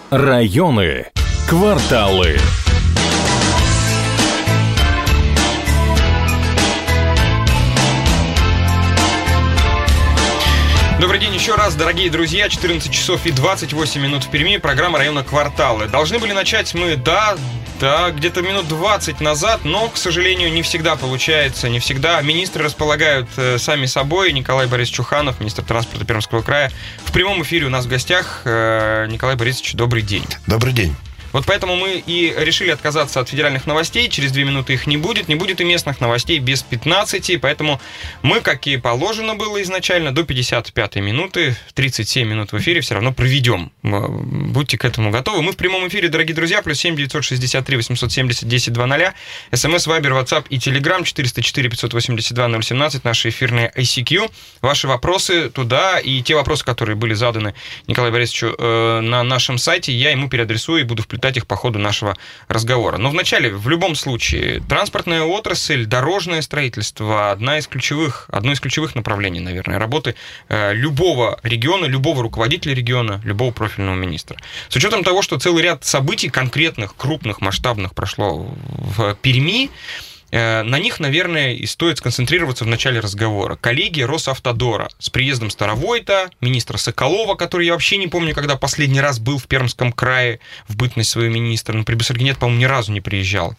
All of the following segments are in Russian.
Районы, кварталы. Добрый день еще раз, дорогие друзья. 14 часов и 28 минут в Перми. Программа «Района кварталы». Должны были начать мы, где-то минут 20 назад, но, к сожалению, не всегда получается, не всегда. Министры располагают сами собой. Николай Борисович Чуханов, министр транспорта Пермского края. В прямом эфире у нас в гостях. Николай Борисович, добрый день. Добрый день. Вот поэтому мы и решили отказаться от федеральных новостей. Через 2 минуты их не будет. Не будет и местных новостей без 15. Поэтому мы, как и положено было изначально, до 55-й минуты, 37 минут в эфире все равно проведем. Будьте к этому готовы. Мы в прямом эфире, дорогие друзья. Плюс 7 963 870 1020. СМС, Вайбер, WhatsApp и Telegram 404 582 017. Наши эфирные ICQ. Ваши вопросы туда. И те вопросы, которые были заданы Николаю Борисовичу на нашем сайте, я ему переадресую и буду вплетать их по ходу нашего разговора. Но вначале, в любом случае, транспортная отрасль, дорожное строительство одно из ключевых направлений, наверное, работы любого региона, любого руководителя региона, любого профильного министра. С учетом того, что целый ряд событий конкретных, крупных, масштабных прошло в Перми, на них, наверное, и стоит сконцентрироваться в начале разговора. Коллегия Росавтодора с приездом Старовойта, министра Соколова, который я вообще не помню, когда последний раз был в Пермском крае в бытность своего министра. Но при Басаргинет, по-моему, ни разу не приезжал.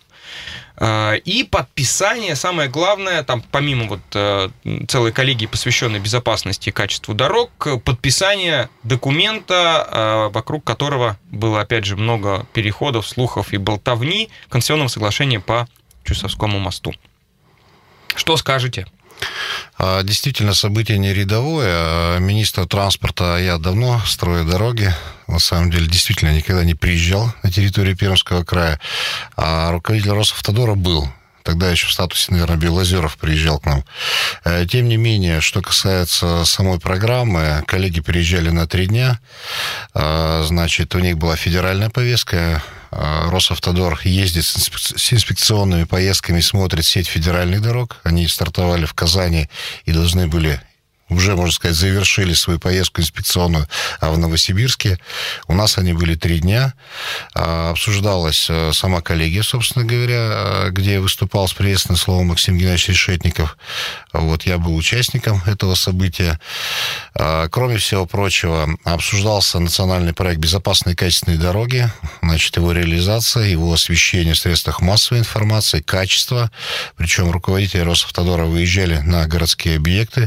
И подписание, самое главное, там помимо целой коллегии, посвященной безопасности и качеству дорог, подписание документа, вокруг которого было, опять же, много переходов, слухов и болтовни, концессионного соглашения по Чусовскому мосту. Что скажете? Действительно, событие не рядовое. Министр транспорта, я давно строю дороги. На самом деле, действительно, никогда не приезжал на территорию Пермского края. А руководитель Росавтодора был. Тогда еще в статусе, наверное, Белозеров приезжал к нам. Тем не менее, что касается самой программы, коллеги приезжали на 3 дня. Значит, у них была федеральная повестка. Росавтодор ездит с инспекционными поездками, смотрит сеть федеральных дорог. Они стартовали в Казани и должны были, уже, можно сказать, завершили свою поездку инспекционную в Новосибирске. У нас они были 3 дня. Обсуждалась сама коллегия, собственно говоря, где выступал с приветственным словом Максим Геннадьевич Решетников. Вот я был участником этого события. Кроме всего прочего, обсуждался национальный проект «Безопасные и качественные дороги», значит, его реализация, его освещение в средствах массовой информации, качество. Причем руководители Росавтодора выезжали на городские объекты,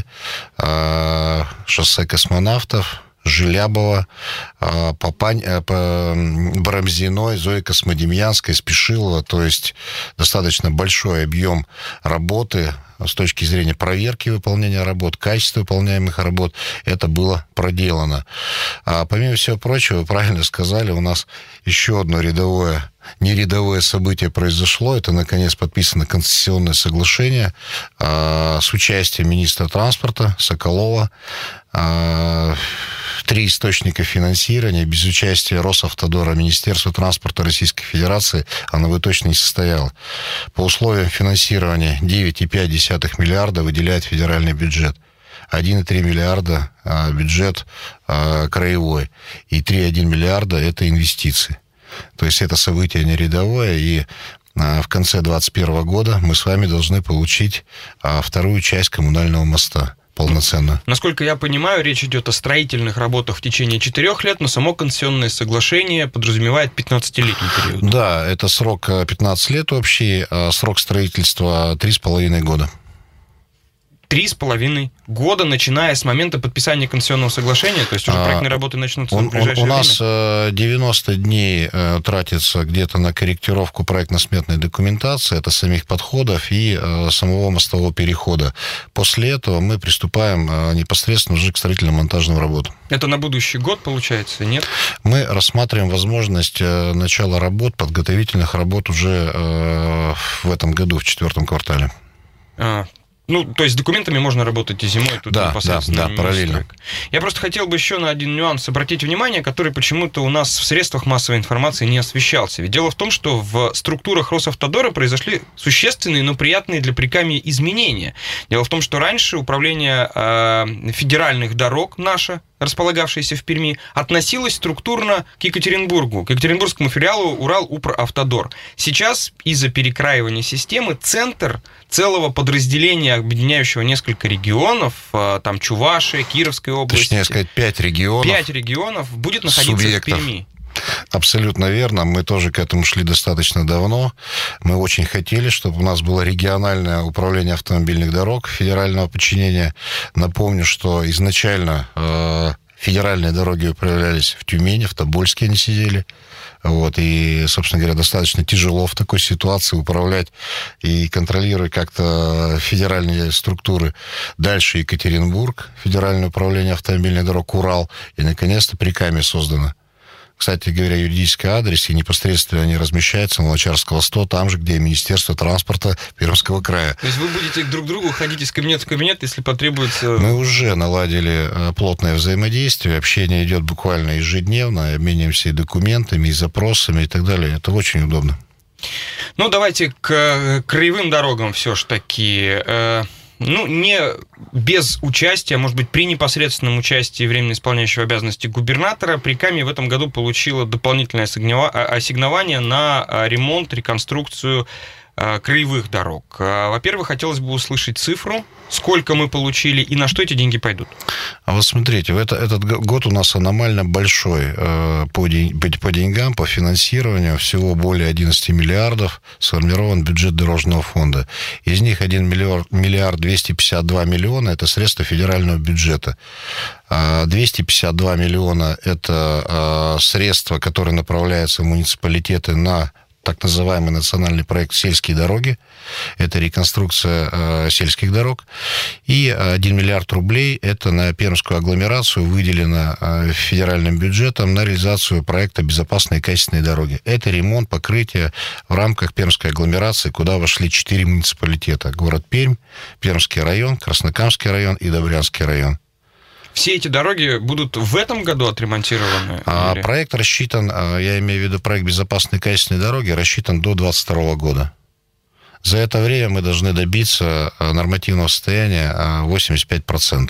шоссе Космонавтов, Желябова, Барамзиной, Зои Космодемьянской, Спешилова. То есть достаточно большой объем работы с точки зрения проверки выполнения работ, качества выполняемых работ. Это было проделано. Помимо всего прочего, вы правильно сказали, у нас еще одно нерядовое событие произошло. Это, наконец, подписано концессионное соглашение с участием министра транспорта Соколова. 3 источника финансирования. Без участия Росавтодора, Министерства транспорта Российской Федерации оно бы точно не состояло. По условиям финансирования 9,5 миллиарда выделяет федеральный бюджет. 1,3 миллиарда бюджет краевой. И 3,1 миллиарда это инвестиции. То есть это событие не рядовое, и в конце 2021 года мы с вами должны получить 2-ю часть коммунального моста. Полноценно. Насколько я понимаю, речь идет о строительных работах в течение 4 лет, но само концессионное соглашение подразумевает 15-летний период. Да, это срок 15 лет общий, а срок строительства 3,5 года. 3,5 года, начиная с момента подписания концессионного соглашения, то есть уже проектные работы начнутся в ближайшее время? У нас 90 дней тратится где-то на корректировку проектно-сметной документации, это самих подходов и самого мостового перехода. После этого мы приступаем непосредственно уже к строительно-монтажным работам. Это на будущий год, получается, нет? Мы рассматриваем возможность начала работ, подготовительных работ уже в этом году, в 4-м квартале. То есть с документами можно работать и зимой, тут непосредственно. Да, параллельно. Я просто хотел бы еще на один нюанс обратить внимание, который почему-то у нас в средствах массовой информации не освещался. Ведь дело в том, что в структурах Росавтодора произошли существенные, но приятные для Прикамья изменения. Дело в том, что раньше управление федеральных дорог наше, располагавшаяся в Перми, относилась структурно к Екатеринбургу, к екатеринбургскому филиалу Урал-Укравтодор. Сейчас из-за перекраивания системы центр целого подразделения, объединяющего несколько регионов, там Чувашия, Кировская область. Точнее сказать, 5 регионов. 5 регионов будет находиться субъектов. в Перми. Абсолютно верно. Мы тоже к этому шли достаточно давно. Мы очень хотели, чтобы у нас было региональное управление автомобильных дорог федерального подчинения. Напомню, что изначально федеральные дороги управлялись в Тюмени, в Тобольске они сидели. Вот, и, собственно говоря, достаточно тяжело в такой ситуации управлять и контролировать как-то федеральные структуры. Дальше Екатеринбург, Федеральное управление автомобильных дорог Урал, и, наконец-то, при Каме создано. Кстати говоря, юридический адрес, и непосредственно они размещаются на Луначарского 100, там же, где и Министерство транспорта Пермского края. То есть вы будете друг к другу ходить из кабинета в кабинет, если потребуется... Мы уже наладили плотное взаимодействие, общение идет буквально ежедневно, обмениваемся и документами, и запросами, и так далее. Это очень удобно. Ну, давайте к краевым дорогам все ж таки... не без участия, может быть, при непосредственном участии временно исполняющего обязанности губернатора, при Каме в этом году получила дополнительное ассигнование на ремонт, реконструкцию краевых дорог. Во-первых, хотелось бы услышать цифру, сколько мы получили и на что эти деньги пойдут. А вот смотрите, этот год у нас аномально большой по деньгам, по финансированию. Всего более 11 миллиардов сформирован бюджет дорожного фонда. Из них 1 миллиард 252 миллиона – это средства федерального бюджета. 252 миллиона – это средства, которые направляются в муниципалитеты на так называемый национальный проект «Сельские дороги». Это реконструкция сельских дорог. И 1 миллиард рублей – это на пермскую агломерацию выделено федеральным бюджетом на реализацию проекта «Безопасные и качественные дороги». Это ремонт, покрытие в рамках пермской агломерации, куда вошли 4 муниципалитета. Город Пермь, Пермский район, Краснокамский район и Добрянский район. Все эти дороги будут в этом году отремонтированы? Проект рассчитан, я имею в виду проект «Безопасные и качественные дороги», рассчитан до 2022 года. За это время мы должны добиться нормативного состояния 85%.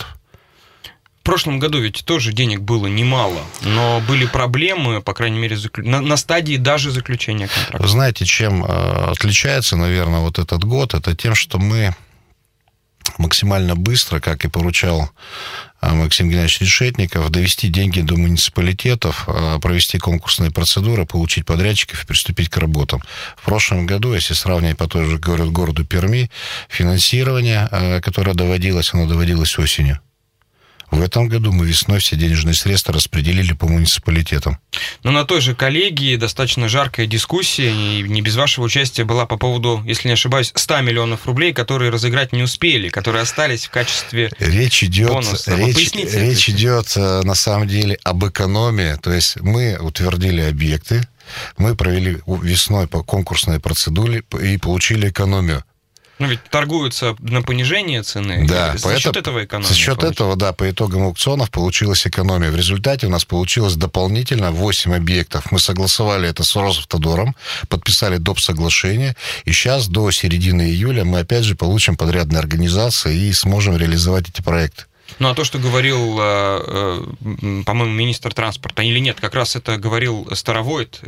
В прошлом году ведь тоже денег было немало, но были проблемы, по крайней мере, на стадии даже заключения контракта. Вы знаете, чем отличается, наверное, вот этот год? Это тем, что мы максимально быстро, как и поручал Максим Геннадьевич Решетников, довести деньги до муниципалитетов, провести конкурсные процедуры, получить подрядчиков и приступить к работам. В прошлом году, если сравнивать по той же городу Перми, финансирование, которое доводилось, оно доводилось осенью. В этом году мы весной все денежные средства распределили по муниципалитетам. Но на той же коллегии достаточно жаркая дискуссия, и не без вашего участия, была по поводу, если не ошибаюсь, 100 миллионов рублей, которые разыграть не успели, которые остались в качестве бонуса. Речь идет на самом деле об экономии. То есть мы утвердили объекты, мы провели весной по конкурсной процедуре и получили экономию. Ну, ведь торгуются на понижение цены. Да, за счет этого экономия. За счет этого, да, по итогам аукционов получилась экономия. В результате у нас получилось дополнительно 8 объектов. Мы согласовали это с Росавтодором, подписали доп. Соглашение, и сейчас до середины июля мы опять же получим подрядные организации и сможем реализовать эти проекты. Ну, а то, что говорил, по-моему, министр транспорта, или нет, как раз это говорил Старовойт.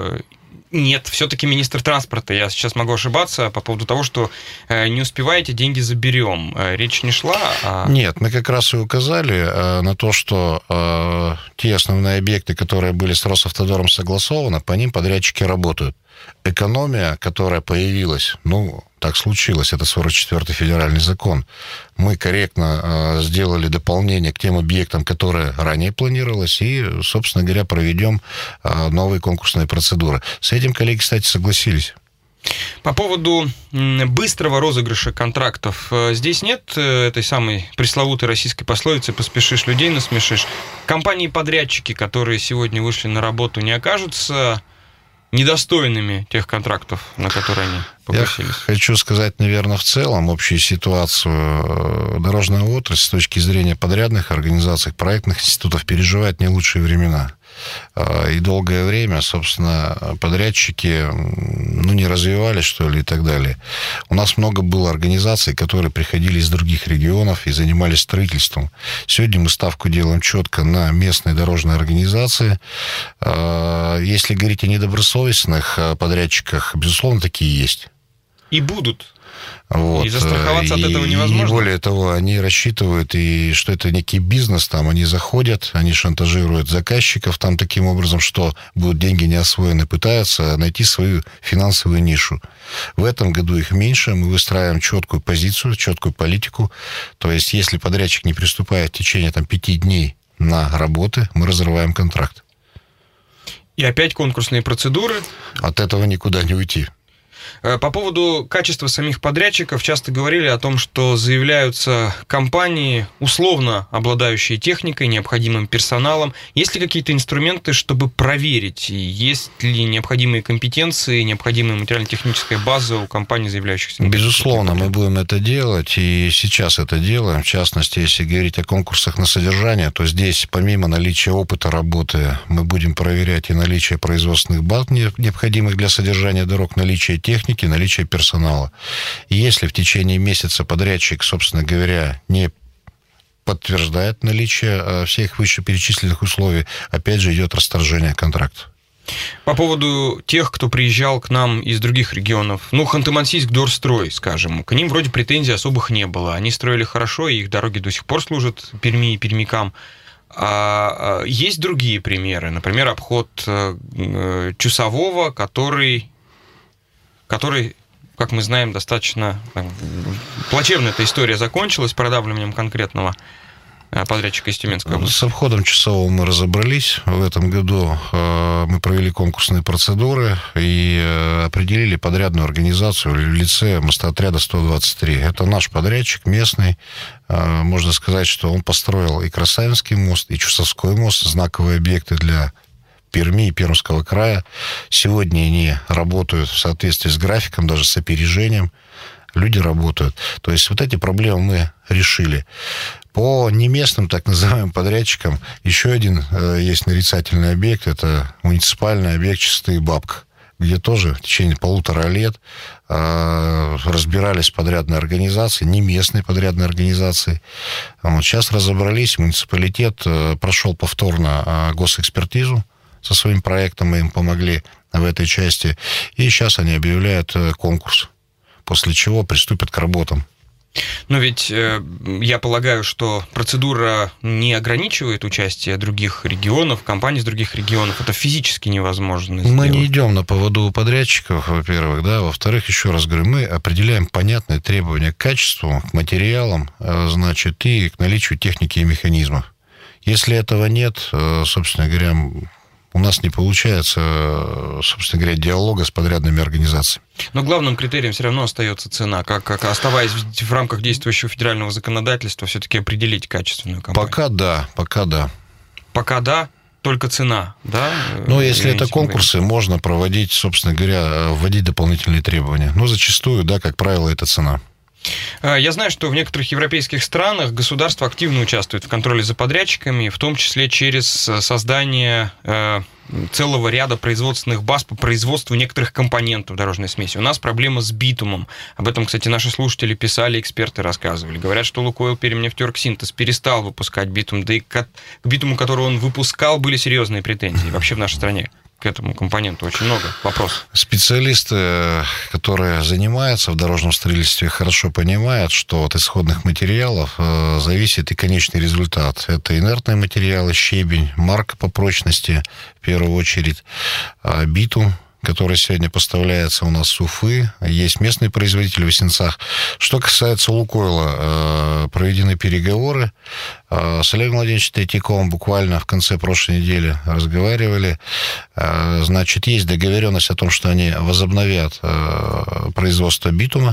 Нет, все-таки министр транспорта. Я сейчас могу ошибаться по поводу того, что не успеваете, деньги заберем. Речь не шла? Нет, мы как раз и указали на то, что те основные объекты, которые были с Росавтодором согласованы, по ним подрядчики работают. Экономия, которая появилась, так случилось, это 44-й федеральный закон. Мы корректно сделали дополнение к тем объектам, которые ранее планировалось, и, собственно говоря, проведем новые конкурсные процедуры. С этим коллеги, кстати, согласились. По поводу быстрого розыгрыша контрактов. Здесь нет этой самой пресловутой российской пословицы «поспешишь, людей насмешишь». Компании-подрядчики, которые сегодня вышли на работу, не окажутся недостойными тех контрактов, на которые они попросились? Я хочу сказать, наверное, в целом общую ситуацию. Дорожная отрасль с точки зрения подрядных организаций, проектных институтов переживает не лучшие времена. и долгое время, собственно, подрядчики, не развивались, что ли, и так далее. У нас много было организаций, которые приходили из других регионов и занимались строительством. Сегодня мы ставку делаем четко на местные дорожные организации. Если говорить о недобросовестных подрядчиках, безусловно, такие есть. И будут. Вот. И застраховаться от этого невозможно. И более того, они рассчитывают, и что это некий бизнес, там они заходят, они шантажируют заказчиков там таким образом, что будут деньги не освоены, пытаются найти свою финансовую нишу. В этом году их меньше, мы выстраиваем четкую позицию, четкую политику. То есть, если подрядчик не приступает в течение 5 дней на работы, мы разрываем контракт. И опять конкурсные процедуры. От этого никуда не уйти. По поводу качества самих подрядчиков часто говорили о том, что заявляются компании, условно обладающие техникой, необходимым персоналом. Есть ли какие-то инструменты, чтобы проверить, есть ли необходимые компетенции, необходимая материально-техническая база у компаний, заявляющихся? Безусловно, мы будем это делать, и сейчас это делаем. В частности, если говорить о конкурсах на содержание, то здесь, помимо наличия опыта работы, мы будем проверять и наличие производственных баз, необходимых для содержания дорог, наличие техники, наличие персонала. И если в течение месяца подрядчик, собственно говоря, не подтверждает наличие всех вышеперечисленных условий, опять же идет расторжение контракта. По поводу тех, кто приезжал к нам из других регионов, Ханты-Мансийск, Дорстрой, скажем, к ним вроде претензий особых не было. Они строили хорошо, и их дороги до сих пор служат Перми и пермякам. А есть другие примеры, например, обход Чусового, который, как мы знаем, достаточно плачевно эта история закончилась продавливанием конкретного подрядчика из Тюменской области. С обходом Часового мы разобрались. В этом году мы провели конкурсные процедуры и определили подрядную организацию в лице мостоотряда 123. Это наш подрядчик местный. Можно сказать, что он построил и Красавинский мост, и Чусовской мост, знаковые объекты для Перми и Пермского края. Сегодня они работают в соответствии с графиком, даже с опережением. Люди работают. То есть вот эти проблемы мы решили. По неместным, так называемым подрядчикам, еще один есть нарицательный объект. Это муниципальный объект Чистые Бабка, где тоже в течение 1,5 лет разбирались подрядные организации, не местные подрядные организации. Вот сейчас разобрались, муниципалитет прошел повторно госэкспертизу со своим проектом, мы им помогли в этой части. И сейчас они объявляют конкурс, после чего приступят к работам. Но ведь я полагаю, что процедура не ограничивает участие других регионов, компаний из других регионов. Это физически невозможно сделать. Мы не идем на поводу у подрядчиков, во-первых, да. Во-вторых, еще раз говорю, мы определяем понятные требования к качеству, к материалам, значит, и к наличию техники и механизмов. Если этого нет, собственно говоря, у нас не получается, собственно говоря, диалога с подрядными организациями. Но главным критерием все равно остается цена. Как оставаясь в рамках действующего федерального законодательства, все-таки определить качественную компанию? Пока да. Пока да, только цена, да? Ну, если это конкурсы, можно проводить, собственно говоря, вводить дополнительные требования. Но зачастую, да, как правило, это цена. Я знаю, что в некоторых европейских странах государство активно участвует в контроле за подрядчиками, в том числе через создание целого ряда производственных баз по производству некоторых компонентов дорожной смеси. У нас проблема с битумом. Об этом, кстати, наши слушатели писали, эксперты рассказывали. Говорят, что Лукойл Пермнефтеоргсинтез перестал выпускать битум, да и к битуму, который он выпускал, были серьезные претензии вообще в нашей стране. К этому компоненту очень много вопросов. Специалисты, которые занимаются в дорожном строительстве, хорошо понимают, что от исходных материалов зависит и конечный результат. Это инертные материалы, щебень, марка по прочности, в первую очередь, битум, который сегодня поставляется у нас с Уфы. Есть местный производитель в Осинцах. Что касается Лукойла, проведены переговоры. С Олегом Владимировичем Третьяковым буквально в конце прошлой недели разговаривали. Значит, есть договоренность о том, что они возобновят производство битума.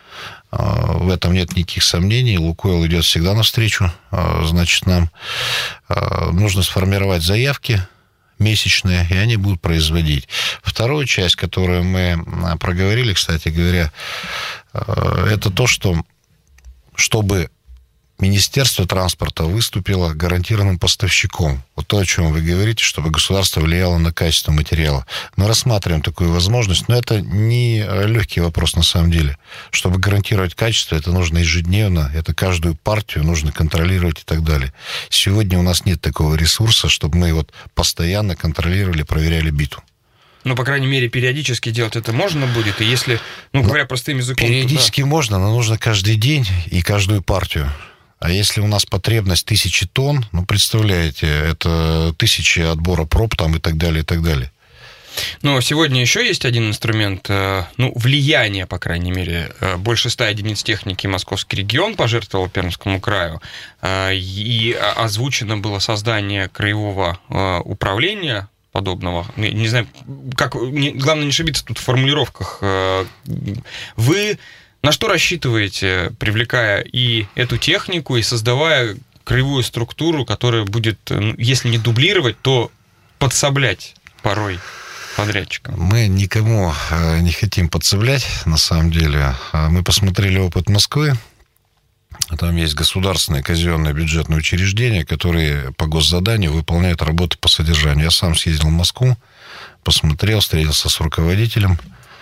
В этом нет никаких сомнений. Лукойл идет всегда навстречу. Значит, нам нужно сформировать заявки месячные, и они будут производить. Вторую часть, которую мы проговорили, кстати говоря, это то, что чтобы Министерство транспорта выступило гарантированным поставщиком. Вот то, о чем вы говорите, чтобы государство влияло на качество материала. Мы рассматриваем такую возможность, но это не легкий вопрос на самом деле. Чтобы гарантировать качество, это нужно ежедневно, это каждую партию нужно контролировать и так далее. Сегодня у нас нет такого ресурса, чтобы мы вот постоянно контролировали, проверяли биту. Ну, по крайней мере, периодически делать это можно будет, и если, говоря простым языком... Периодически можно, но нужно каждый день и каждую партию. А если у нас потребность 1000 тонн, представляете, это 1000 отбора проб там и так далее, и так далее. Но сегодня еще есть один инструмент, влияние, по крайней мере. Больше 100 единиц техники Московский регион пожертвовал Пермскому краю, и озвучено было создание краевого управления подобного. Не знаю, главное не ошибиться тут в формулировках. Вы на что рассчитываете, привлекая и эту технику, и создавая краевую структуру, которая будет, если не дублировать, то подсоблять порой подрядчикам? Мы никому не хотим подсоблять, на самом деле. Мы посмотрели опыт Москвы. Там есть государственные казенные бюджетные учреждения, которые по госзаданию выполняют работы по содержанию. Я сам съездил в Москву, посмотрел, встретился с руководителем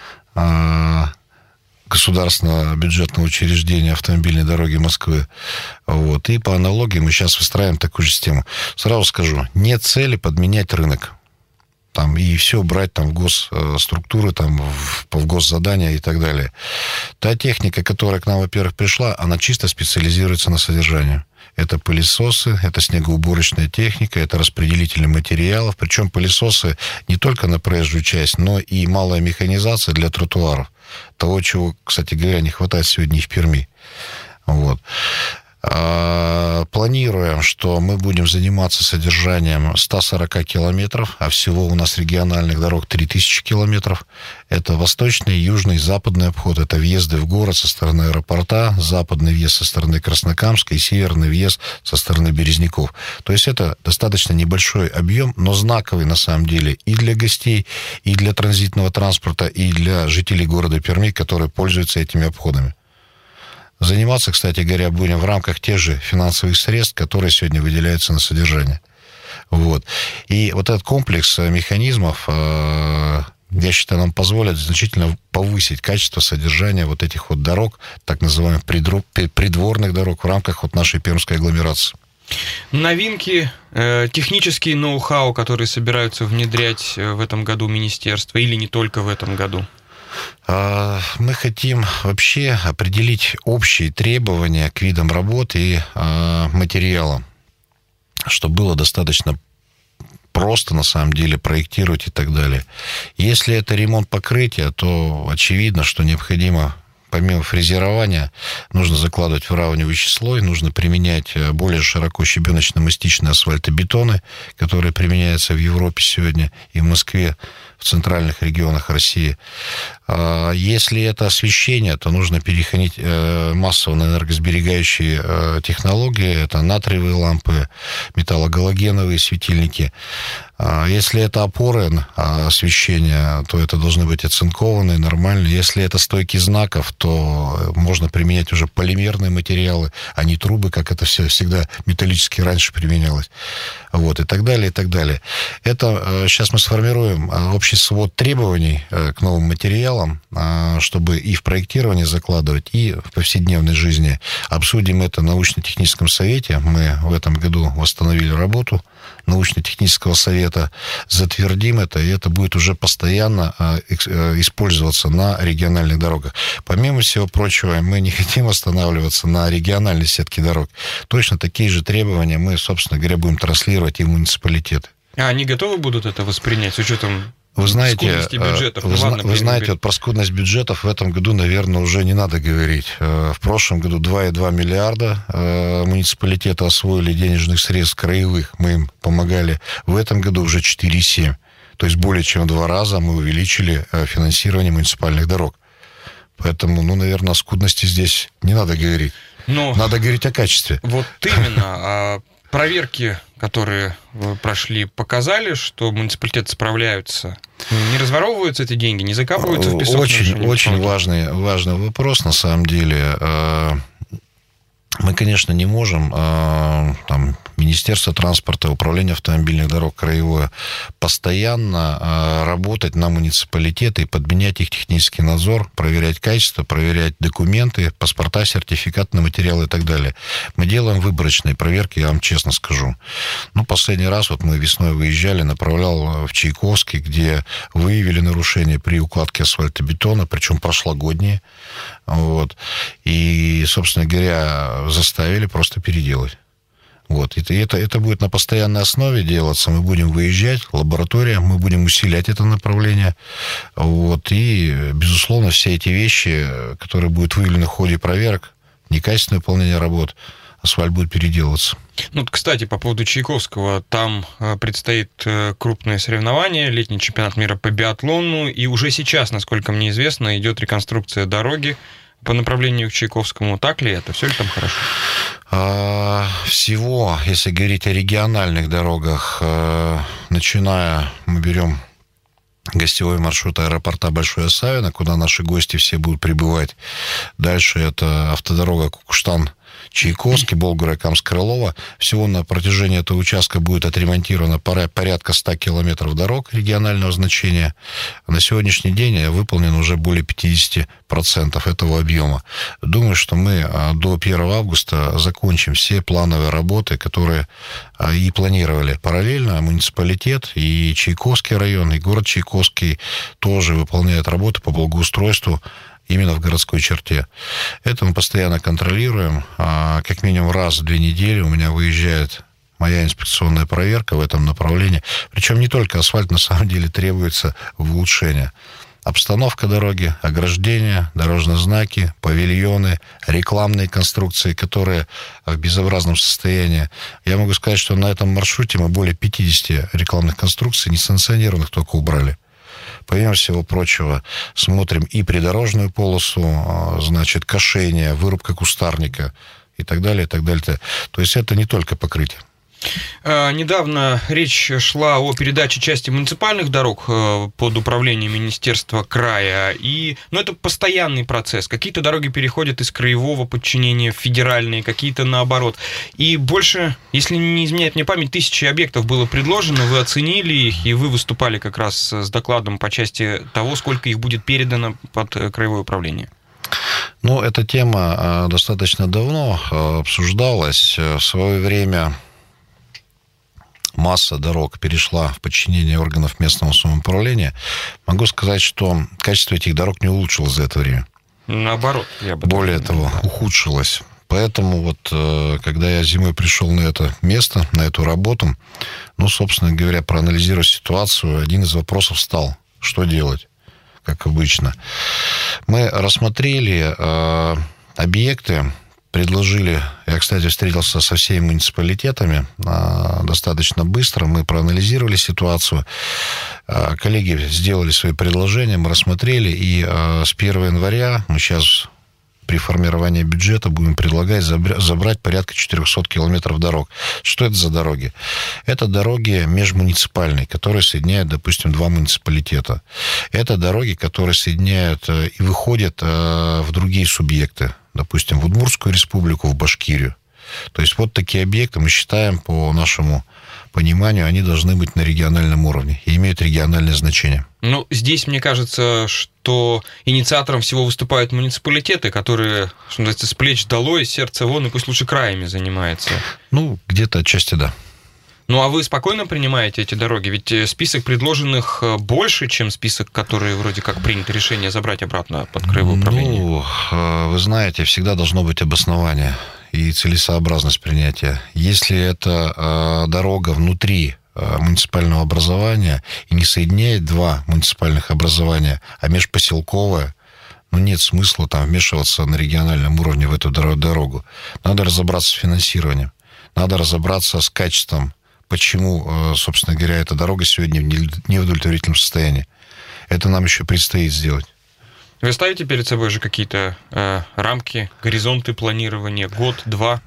государственного бюджетного учреждения автомобильной дороги Москвы. Вот. И по аналогии мы сейчас выстраиваем такую же систему. Сразу скажу, нет цели подменять рынок. Там, и все брать там, в госструктуры, там, в госзадания и так далее. Та техника, которая к нам, во-первых, пришла, она чисто специализируется на содержании. Это пылесосы, это снегоуборочная техника, это распределители материалов. Причем пылесосы не только на проезжую часть, но и малая механизация для тротуаров. Того, чего, кстати говоря, не хватает сегодня и в Перми. Вот. Планируем, что мы будем заниматься содержанием 140 километров, а всего у нас региональных дорог 3000 километров. Это восточный, южный, западный обход. Это въезды в город со стороны аэропорта, западный въезд со стороны Краснокамска и северный въезд со стороны Березняков. То есть это достаточно небольшой объем, но знаковый на самом деле и для гостей, и для транзитного транспорта, и для жителей города Перми, которые пользуются этими обходами. Заниматься, кстати говоря, будем в рамках тех же финансовых средств, которые сегодня выделяются на содержание. Вот. И вот этот комплекс механизмов, я считаю, нам позволит значительно повысить качество содержания вот этих вот дорог, так называемых придворных дорог в рамках вот нашей пермской агломерации. Новинки, технический ноу-хау, которые собираются внедрять в этом году министерство, или не только в этом году? Мы хотим вообще определить общие требования к видам работ и материалам, чтобы было достаточно просто, на самом деле, проектировать и так далее. Если это ремонт покрытия, то очевидно, что необходимо, помимо фрезерования, нужно закладывать выравнивающий слой, нужно применять более широко щебеночно-мастичные асфальтобетоны, которые применяются в Европе сегодня и в Москве, в центральных регионах России. Если это освещение, то нужно переходить массово на энергосберегающие технологии. Это натриевые лампы, металлогалогеновые светильники. Если это опоры освещения, то это должны быть оцинкованные, нормальные. Если это стойки знаков, то можно применять уже полимерные материалы, а не трубы, как это всегда металлически раньше применялось. Вот, и так далее, и так далее. Это сейчас мы сформируем общий свод требований к новым материалам, чтобы и в проектировании закладывать, и в повседневной жизни. Обсудим это в научно-техническом совете. Мы в этом году восстановили работу научно-технического совета, затвердим это, и это будет уже постоянно использоваться на региональных дорогах. Помимо всего прочего, мы не хотим останавливаться на региональной сетке дорог. Точно такие же требования мы, собственно говоря, будем транслировать и в муниципалитеты. А они готовы будут это воспринять с учетом скудности бюджетов? Вы знаете, вот про скудность бюджетов в этом году, наверное, уже не надо говорить. В прошлом году 2,2 миллиарда муниципалитеты освоили денежных средств краевых. Мы им помогали. В этом году уже 4,7. То есть более чем в 2 раза мы увеличили финансирование муниципальных дорог. Поэтому, наверное, о скудности здесь не надо говорить. Надо говорить о качестве. Вот именно. Проверки, которые прошли, показали, что муниципалитеты справляются. Не разворовываются эти деньги, не закапываются в песок. Очень важный вопрос, на самом деле. Мы, конечно, не можем, там, Министерство транспорта, Управление автомобильных дорог краевое, постоянно работать на муниципалитеты и подменять их технический надзор, проверять качество, проверять документы, паспорта, сертификатные материалы и так далее. Мы делаем выборочные проверки, я вам честно скажу. Ну, последний раз, вот мы весной выезжали, направлял в Чайковский, где выявили нарушения при укладке асфальтобетона, причем прошлогодние. Вот. И, собственно говоря, заставили просто переделать. Вот. И это будет на постоянной основе делаться. Мы будем выезжать, лаборатория, мы будем усилять это направление. Вот. И, безусловно, все эти вещи, которые будут выявлены в ходе проверок, некачественное выполнение работ, асфальт будет переделываться. Ну, кстати, по поводу Чайковского, там предстоит крупное соревнование, летний чемпионат мира по биатлону, и уже сейчас, насколько мне известно, идет реконструкция дороги по направлению к Чайковскому. Так ли это? Все ли там хорошо? Всего, если говорить о региональных дорогах, начиная, мы берем гостевой маршрут аэропорта Большое Савино, куда наши гости все будут прибывать. Дальше это автодорога Кукуштан-Чайковский, Болгара-Камск-Крылова. Всего на протяжении этого участка будет отремонтировано порядка 100 километров дорог регионального значения. На сегодняшний день выполнено уже более 50% этого объема. Думаю, что мы до 1 августа закончим все плановые работы, которые и планировали. Параллельно муниципалитет и Чайковский район, и город Чайковский тоже выполняют работы по благоустройству именно в городской черте. Это мы постоянно контролируем. Как минимум раз в 2 недели у меня выезжает моя инспекционная проверка в этом направлении. Причем не только асфальт, на самом деле требуется улучшение. Обстановка дороги, ограждения, дорожные знаки, павильоны, рекламные конструкции, которые в безобразном состоянии. Я могу сказать, что на этом маршруте мы более 50 рекламных конструкций несанкционированных только убрали. Помимо всего прочего, смотрим и придорожную полосу, значит, кошение, вырубка кустарника и так далее, и так далее. То есть это не только покрытие. Недавно речь шла о передаче части муниципальных дорог под управление Министерства края. Но это постоянный процесс. Какие-то дороги переходят из краевого подчинения в федеральные, какие-то наоборот. И больше, если не изменяет мне память, 1000 объектов было предложено, вы оценили их, и вы выступали как раз с докладом по части того, сколько их будет передано под краевое управление. Ну, эта тема достаточно давно обсуждалась. В свое время масса дорог перешла в подчинение органов местного самоуправления. Могу сказать, что качество этих дорог не улучшилось за это время. Наоборот, я бы более того, ухудшилось. Поэтому вот, когда я зимой пришел на это место, на эту работу, собственно говоря, проанализируя ситуацию, один из вопросов стал: что делать, как обычно. Мы рассмотрели объекты, предложили, я, кстати, встретился со всеми муниципалитетами достаточно быстро, мы проанализировали ситуацию, коллеги сделали свои предложения, мы рассмотрели, и с 1 января мы сейчас при формировании бюджета будем предлагать забрать порядка 400 километров дорог. Что это за дороги? Это дороги межмуниципальные, которые соединяют, допустим, 2 муниципалитета. Это дороги, которые соединяют и выходят в другие субъекты, допустим, в Удмуртскую республику, в Башкирию. То есть вот такие объекты, мы считаем, по нашему пониманию, они должны быть на региональном уровне и имеют региональное значение. Здесь, мне кажется, что инициатором всего выступают муниципалитеты, которые, что называется, с плеч долой, сердце вон, и пусть лучше краями занимается. Где-то отчасти да. А вы спокойно принимаете эти дороги? Ведь список предложенных больше, чем список, который вроде как принято решение забрать обратно под краевое управление. Вы знаете, всегда должно быть обоснование и целесообразность принятия. Если это дорога внутри муниципального образования и не соединяет 2 муниципальных образования, а межпоселковое, нет смысла там вмешиваться на региональном уровне в эту дорогу. Надо разобраться с финансированием, надо разобраться с качеством, почему, собственно говоря, эта дорога сегодня в неудовлетворительном состоянии. Это нам еще предстоит сделать. Вы ставите перед собой же какие-то рамки, горизонты планирования, год, 2?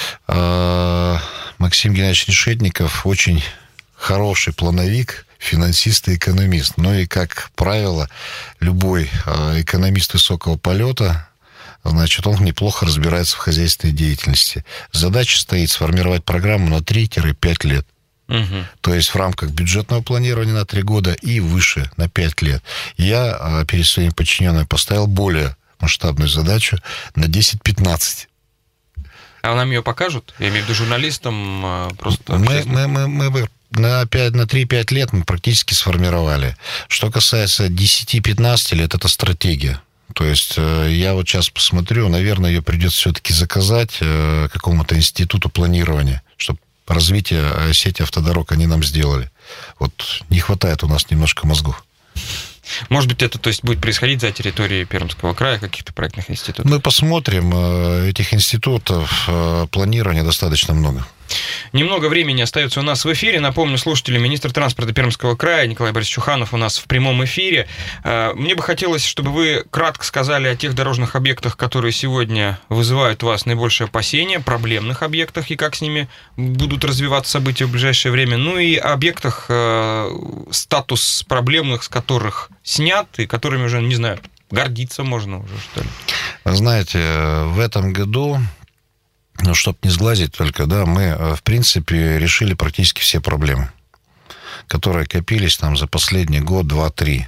Максим Геннадьевич Решетников очень хороший плановик, финансист и экономист. И, как правило, любой экономист высокого полета значит, он неплохо разбирается в хозяйственной деятельности. Задача стоит сформировать программу на 3-5 лет. Угу. То есть в рамках бюджетного планирования на 3 года и выше на 5 лет. Я перед своими подчиненными поставил более масштабную задачу на 10-15. А нам ее покажут? Я имею в виду журналистам просто... Мы на 3-5 лет мы практически сформировали. Что касается 10-15 лет, это стратегия. То есть я вот сейчас посмотрю, наверное, ее придется все-таки заказать какому-то институту планирования, чтобы развитие сети автодорог они нам сделали. Вот не хватает у нас немножко мозгов. Может быть, это, то есть, будет происходить за территорией Пермского края, каких-то проектных институтов? Мы посмотрим. Этих институтов планирования достаточно много. Немного времени остается у нас в эфире. Напомню, слушатели, министр транспорта Пермского края Николай Борисович Чуханов у нас в прямом эфире. Мне бы хотелось, чтобы вы кратко сказали о тех дорожных объектах, которые сегодня вызывают у вас наибольшее опасение, проблемных объектах и как с ними будут развиваться события в ближайшее время. Ну и объектах, статус проблемных, с которых снят и которыми уже, не знаю, гордиться можно уже, что ли. Вы знаете, в этом году... Ну, чтобы не сглазить только, да, мы, в принципе, решили практически все проблемы, которые копились там за последний год, 2-3.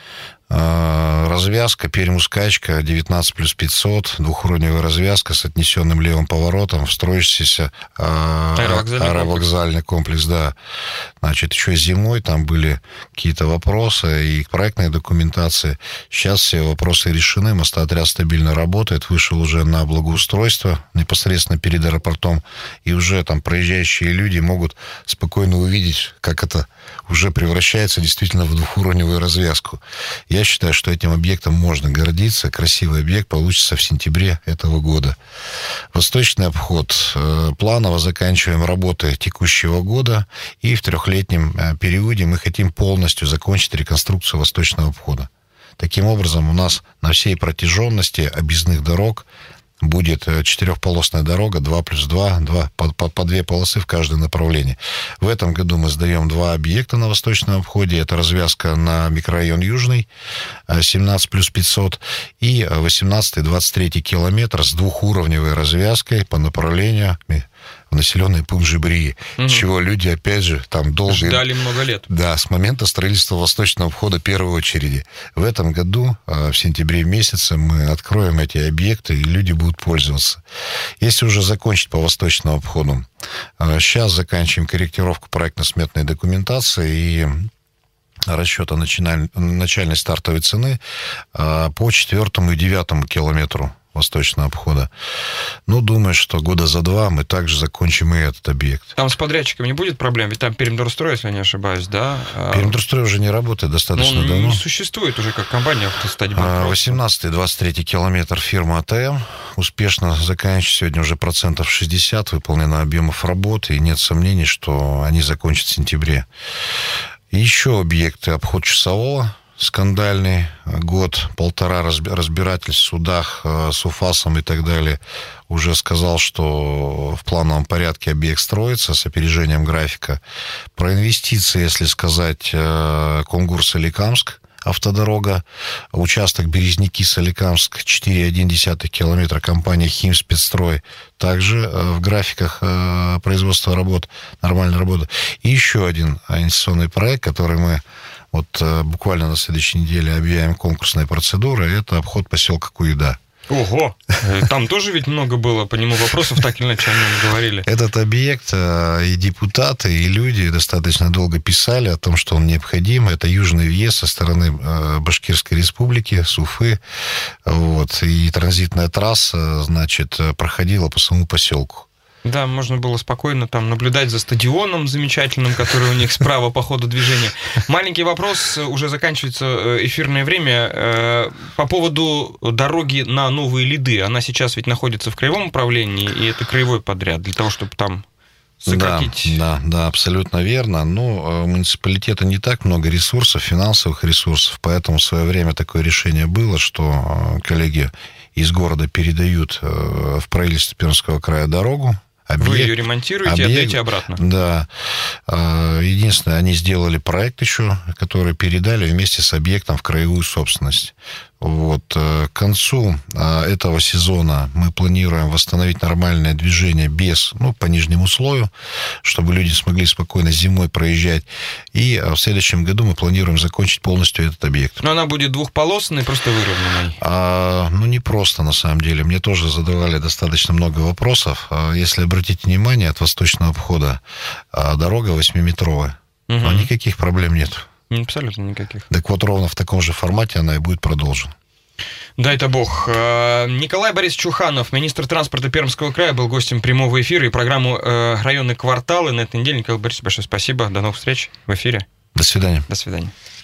Развязка Пермь-Ускачка 19+500, двухуровневая развязка с отнесенным левым поворотом, строящийся аэровокзальный комплекс, да. Значит, еще зимой там были какие-то вопросы и к проектной документации. Сейчас все вопросы решены, мостоотряд стабильно работает, вышел уже на благоустройство непосредственно перед аэропортом, и уже там проезжающие люди могут спокойно увидеть, как это уже превращается действительно в двухуровневую развязку. Я считаю, что этим объектом можно гордиться. Красивый объект получится в сентябре этого года. Восточный обход. Планово заканчиваем работы текущего года. И в 3-летнем периоде мы хотим полностью закончить реконструкцию восточного обхода. Таким образом, у нас на всей протяженности объездных дорог будет 4-полосная дорога, 2+2, по 2 полосы в каждое направление. В этом году мы сдаем 2 объекта на восточном обходе. Это развязка на микрорайон Южный, 17+500, и 18-23 километр с двухуровневой развязкой по направлению в населенный пункт Жибрии, чего люди, опять же, там долго... Ждали много лет. Да, с момента строительства восточного обхода в первой очереди. В этом году, в сентябре месяце, мы откроем эти объекты, и люди будут пользоваться. Если уже закончить по восточному обходу, сейчас заканчиваем корректировку проектно-сметной документации и расчета начальной стартовой цены по 4 и 9 километру восточного обхода. Ну, думаю, что года за 2 мы также закончим и этот объект. Там с подрядчиками не будет проблем? Ведь там Пермдорстрой, если я не ошибаюсь, да? Пермдорстрой уже не работает достаточно давно. Не существует уже как компания «Автостадьба». 18-23 километр фирма АТМ. Успешно заканчивает. Сегодня уже 60% выполнено объемов работы, и нет сомнений, что они закончат в сентябре. И еще объекты. Обход Часового. Скандальный год-полтора разбирательств в судах с УФАСом и так далее. Уже сказал, что в плановом порядке объект строится с опережением графика. Про инвестиции, если сказать, Кунгур-Соликамск, автодорога, участок Березники-Соликамск, 4,1 километра, компания «Химспецстрой», также в графиках производства работ, нормальная работа. И еще один инвестиционный проект, который мы вот буквально на следующей неделе объявим конкурсные процедуры, это обход поселка Куйда. Ого! Там тоже ведь много было по нему вопросов, так или иначе о нем говорили. Этот объект и депутаты, и люди достаточно долго писали о том, что он необходим. Это южный въезд со стороны Башкирской республики, с Уфы. Вот. И транзитная трасса, значит, проходила по самому поселку. Да, можно было спокойно там наблюдать за стадионом замечательным, который у них справа по ходу движения. Маленький вопрос, уже заканчивается эфирное время. По поводу дороги на Новые Лиды. Она сейчас ведь находится в краевом управлении, и это краевой подряд, для того, чтобы там сократить... Да, абсолютно верно. Но у муниципалитета не так много ресурсов, финансовых ресурсов, поэтому в свое время такое решение было, что коллеги из города передают в правительство Пермского края дорогу. Вы ее ремонтируете и отдаете обратно? Да. Единственное, они сделали проект еще, который передали вместе с объектом в краевую собственность. Вот. К концу этого сезона мы планируем восстановить нормальное движение без, по нижнему слою, чтобы люди смогли спокойно зимой проезжать. И в следующем году мы планируем закончить полностью этот объект. Но она будет двухполосной, просто выровненной? Не просто, на самом деле. Мне тоже задавали достаточно много вопросов. Если обратить внимание, от восточного обхода дорога 8-метровая. Но никаких проблем нет. Абсолютно никаких. Так вот, ровно в таком же формате она и будет продолжена. Дай-то бог. Николай Борисович Чуханов, министр транспорта Пермского края, был гостем прямого эфира и программу «Районные кварталы» на этой неделе. Николай Борисович, большое спасибо. До новых встреч в эфире. До свидания. До свидания.